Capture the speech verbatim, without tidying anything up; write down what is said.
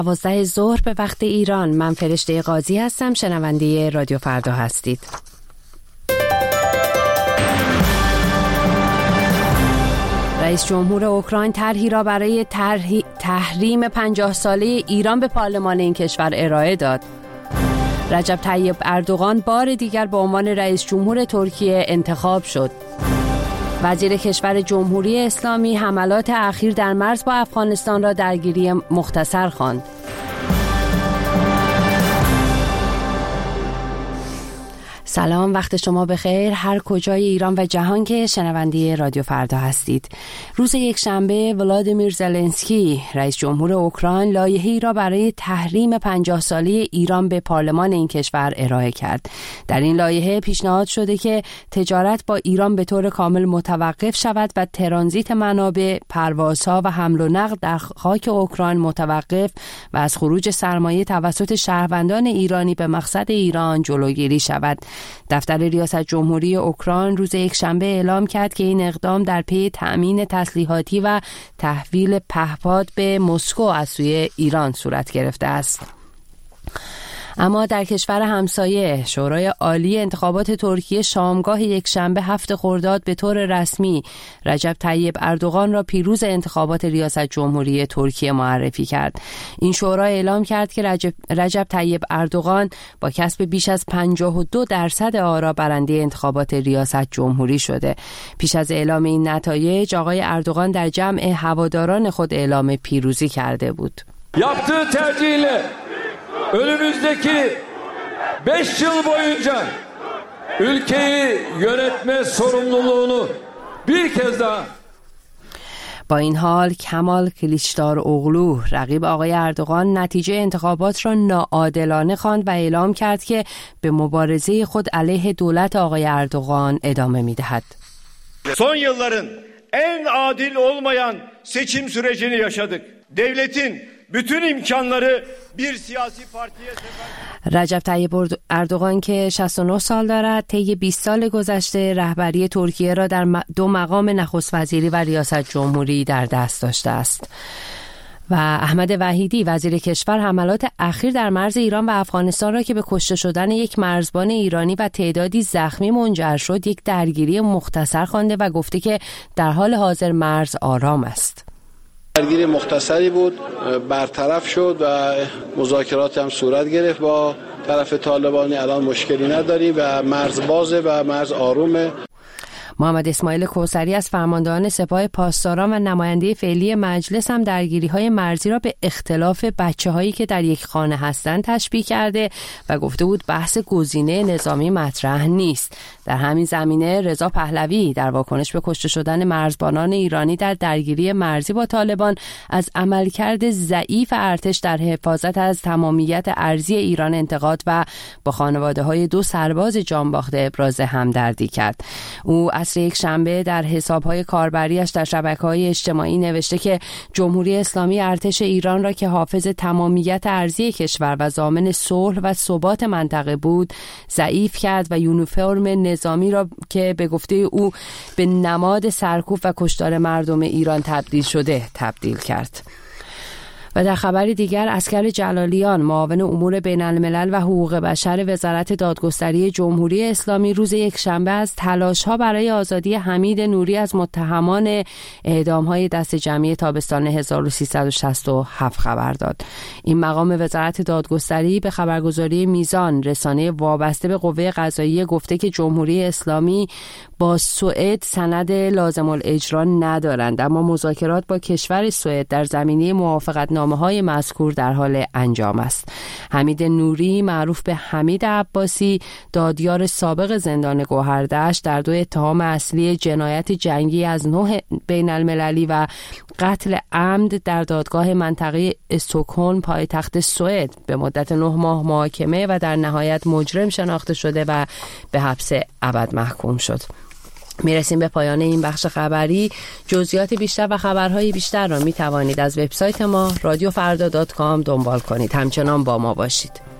دوازده ظهر به وقت ایران. من فرشته قاضی هستم. شنونده رادیو فردا هستید. رئیس جمهور اوکراین طرحی را برای تحریم پنجاه ساله ایران به پارلمان این کشور ارائه داد. رجب طیب اردوغان بار دیگر به عنوان رئیس جمهور ترکیه انتخاب شد. وزیر کشور جمهوری اسلامی حملات اخیر در مرز با افغانستان را درگیری مختصر خواند. سلام، وقت شما بخیر هر کجای ایران و جهان که شنونده رادیو فردا هستید. روز یکشنبه ولادیمیر زلنسکی رئیس جمهور اوکراین لایحه‌ای را برای تحریم پنجاه ساله ایران به پارلمان این کشور ارائه کرد. در این لایحه پیشنهاد شده که تجارت با ایران به طور کامل متوقف شود و ترانزیت منابع، پروازها و حمل و نقل در خاک اوکراین متوقف و از خروج سرمایه توسط شهروندان ایرانی به مقصد ایران جلوگیری شود. دفتر ریاست جمهوری اوکراین روز یکشنبه اعلام کرد که این اقدام در پی تأمین تسلیحاتی و تحویل پهپاد به مسکو از سوی ایران صورت گرفته است. اما در کشور همسایه شورای عالی انتخابات ترکیه شامگاه یکشنبه هفت خرداد به طور رسمی رجب طیب اردوغان را پیروز انتخابات ریاست جمهوری ترکیه معرفی کرد. این شورا اعلام کرد که رجب, رجب طیب اردوغان با کسب بیش از پنجاه و دو درصد آرا برنده انتخابات ریاست جمهوری şöyle. پیش از اعلام این نتایج آقای اردوغان در جمع هواداران خود اعلام پیروزی کرده بود. Yaptığı tercihle önümüzdeki beş yıl boyunca ülkeyi yönetme sorumluluğunu bir kez daha. با این حال کمال کلیچدار اوغلو رقیب آقای اردوغان نتیجه انتخابات را ناعادلانه خواند و اعلام کرد که به مبارزه خود علیه دولت آقای اردوغان ادامه می‌دهد. Son yılların en adil olmayan seçim sürecini yaşadık. Devletin bütün imkanları bir siyasi partiye sefer... رجب طیب اردوغان که شصت و نه سال دارد طی بیست سال گذشته رهبری ترکیه را در دو مقام نخست وزیری و ریاست جمهوری در دست داشته است. و احمد وحیدی وزیر کشور حملات اخیر در مرز ایران و افغانستان را که به کشته شدن یک مرزبان ایرانی و تعدادی زخمی منجر شد یک درگیری مختصر خوانده و گفته که در حال حاضر مرز آرام است. درگیری مختصری بود، برطرف شد و مذاکرات هم صورت گرفت با طرف طالبانی. الان مشکلی نداریم و مرز بازه و مرز آرومه. محمد اسماعیل کوثری از فرماندهان سپاه پاسداران و نماینده فعلی مجلس هم درگیری‌های مرزی را به اختلاف بچه‌هایی که در یک خانه هستند تشبیه کرده و گفته بود بحث گزینه نظامی مطرح نیست. در همین زمینه رضا پهلوی در واکنش به کشته شدن مرزبانان ایرانی در درگیری مرزی با طالبان از عملکرد ضعیف ارتش در حفاظت از تمامیت ارضی ایران انتقاد و با خانواده‌های دو سرباز جانباخته ابراز همدردی کرد. او عصر یک شنبه در حساب‌های کاربریش در شبکه‌های اجتماعی نوشته که جمهوری اسلامی ارتش ایران را که حافظ تمامیت ارضی کشور و ضامن صلح و ثبات منطقه بود ضعیف کرد و یونیفرم نظامی را که به گفته او به نماد سرکوب و کشتار مردم ایران تبدیل شده تبدیل کرد. و در خبری دیگر اسکر جلالیان معاون امور بین الملل و حقوق بشر وزارت دادگستری جمهوری اسلامی روز یکشنبه از تلاش‌ها برای آزادی حمید نوری از متهمان اعدام‌های دست جمعی تابستان هزار و سیصد و شصت و هفت خبر داد. این مقام وزارت دادگستری به خبرگزاری میزان رسانه وابسته به قوه قضاییه گفته که جمهوری اسلامی با سوئد سند لازم الاجرا ندارند، اما مذاکرات با کشور سوئد در زمینه موافقت نامه‌های مذکور در حال انجام است. حمید نوری معروف به حمید عباسی دادیار سابق زندان گوهردشت در دو اتهام اصلی جنایت جنگی از نوع بین المللی و قتل عمد در دادگاه منطقه استکهلم پایتخت سوئد به مدت نه ماه محاکمه و در نهایت مجرم شناخته شده و به حبس ابد محکوم شد. میرسیم به پایان این بخش خبری. جزئیات بیشتر و خبرهای بیشتر را می توانید از وبسایت ما رادیو فردا دات کام دنبال کنید. همچنان با ما باشید.